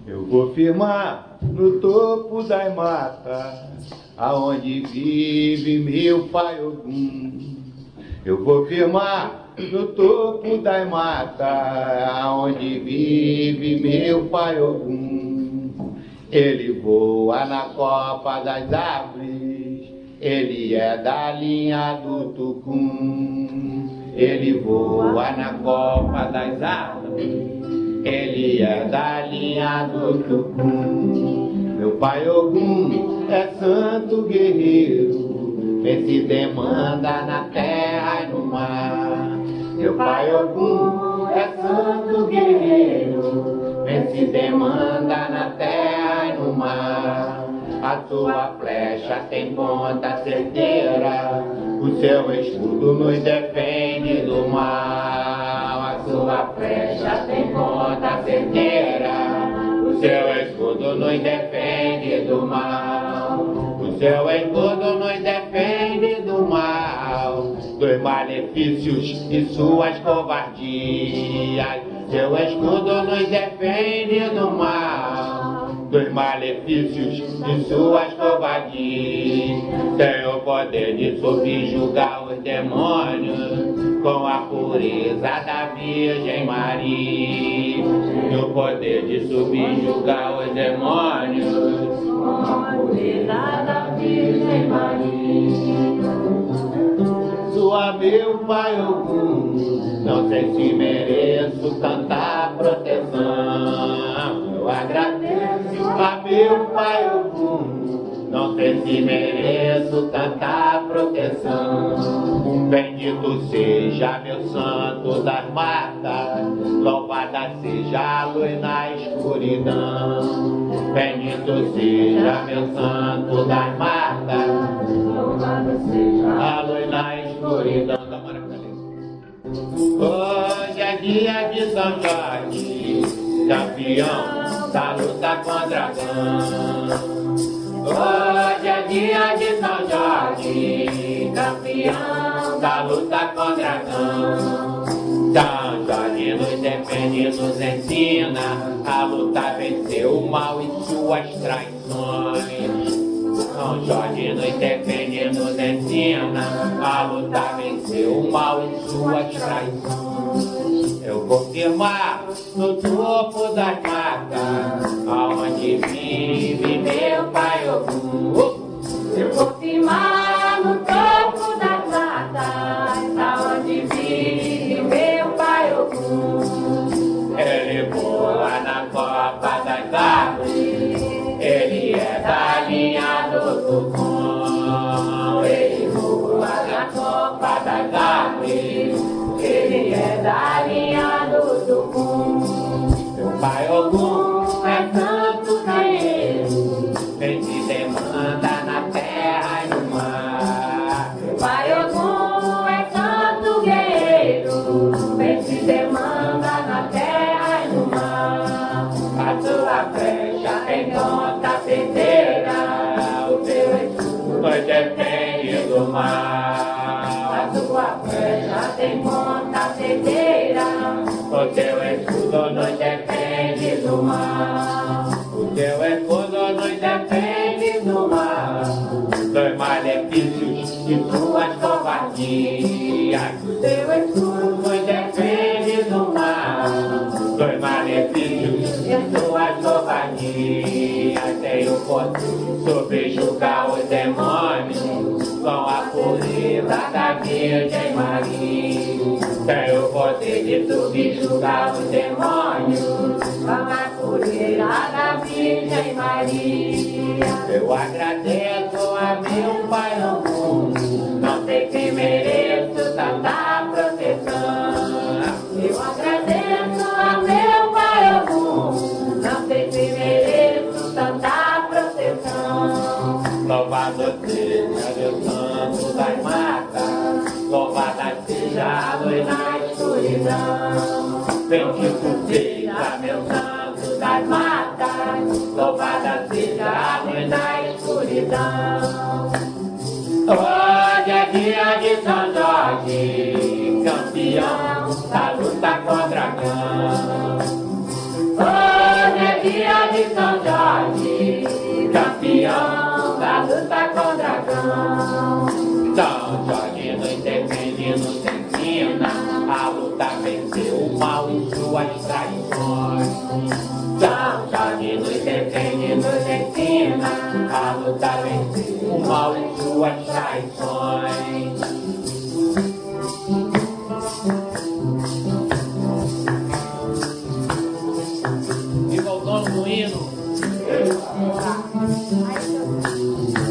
Eu vou firmar no topo das matas, aonde vive meu pai Ogum. Eu vou firmar no topo das matas, aonde vive meu pai Ogum. Ele voa na copa das árvores, ele é da linha do Tucum. Ele voa na copa das árvores, ele é da linha do Tucum. Meu pai Ogum é santo guerreiro, vem se demanda na terra e no mar. Meu pai Ogum é santo guerreiro, vem se demanda na terra e no mar. A sua flecha tem ponta certeira, o seu escudo nos defende do mal. A sua flecha tem ponta certeira, o seu escudo nos defende do mal. O seu escudo nos defende do mal, dos malefícios e suas covardias. Seu escudo nos defende do mal, dos malefícios e suas covardias. Tem o poder de subjugar os demônios com a pureza da Virgem Maria. Tem o poder de subjugar os demônios com a pureza da Virgem Maria. Sua meu pai Ogum, não sei se mereço tanta proteção. Eu agradeço a meu pai Ogum, não sei se mereço tanta proteção. Bendito seja meu santo das matas, louvada seja a luz na escuridão. Bendito seja meu santo das matas, louvada seja a luz na escuridão. Hoje é dia de São Jorge, campeão da luta contra dragão. Hoje é dia de São Jorge, campeão da luta contra dragão. São Jorge nos defende, nos ensina a lutar, vencer o mal e suas traições. São Jorge nos defende, nos ensina a lutar, vencer o mal e suas traições. Eu vou firmar no topo das matas, aonde vive meu pai Ogum. Eu vou firmar no topo das matas, aonde vive meu pai Ogum. Ele voa na copa das árvores, ele é da linha do Tucum. Ele voa na copa das árvores, ele é da linha do Tucum. Meu pai Ogum é santo guerreiro, vem se demanda na terra e no mar. Meu pai Ogum é santo guerreiro, vem se demanda na terra e no mar. A sua flecha tem ponta certeira, o teu escudo nos defende do mal. A sua flecha tem ponta certeira, O teu escudo nos defende do mal. O teu escudo nos defende do mal, dos malefícios e suas covardias. o teu escudo Nos defende do mal, dos malefícios e suas covardias. Tem o poder subjugar os demônios com a pureza da Virgem Maria. Tem o poder de subjugar os demônios com a pureza da Virgem Maria. Eu agradeço a meu pai Ogum, não sei se mereço tanta proteção. Eu agradeço a meu pai Ogum, não sei se mereço tanta proteção. Louvado seja meu santo das matas, louvada seja a luz na escuridão. Bendito seja meu santo das matas, louvada seja a luz na escuridão. Hoje é dia de São Jorge, campeão da luta contra dragão. Hoje é dia de São Jorge, campeão da luta com o dragão. São Jorge nos defende, nos ensina a lutar, vencer o mal e suas traições. São Jorge nos defende, nos ensina A lutar, vencer o mal e suas traições. Viva o dono do hino!